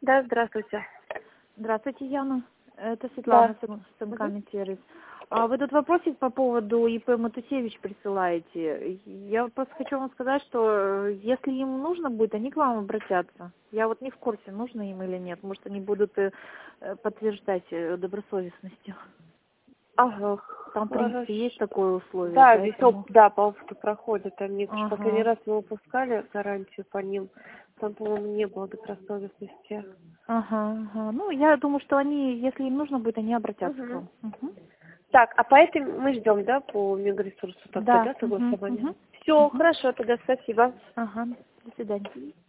Да, здравствуйте. Здравствуйте, Яна. Это Да. Светлана Сенкамин-сервис. Вы тут вопросик по поводу ИП Матусевич присылаете. Я просто хочу вам сказать, что если им нужно будет, они к вам обратятся. Я вот не в курсе, нужно им или нет. Может, они будут подтверждать добросовестностью. Ага. Там, в принципе, есть такое условие. Да, поэтому... да, по-моему, проходит. Они Ага. последний раз мы выпускали гарантию по ним. Там, по-моему, не было добросовестности. Ага. Ну, я думаю, что они, если им нужно будет, они обратятся к Угу. вам. Угу. Так, а по этим мы ждем, да, по мегаресурсу тогда, Да. да, согласования? Угу. Все, хорошо, тогда спасибо. Ага. До свидания.